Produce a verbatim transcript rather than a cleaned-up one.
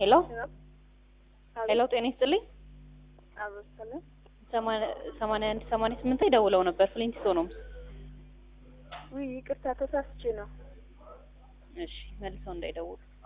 ሄሎ ሄሎ ጤና ይስጥልኝ። አብሮሰለ ሰማንያ አንድ ሰማንያ ስምንት ላይ ደውለው ነበር ፍሊንቲስቶ ነው። ውይ ይቅርታ ተሳስቼ ነው። እሺ መልሰው እንዳይደውሉ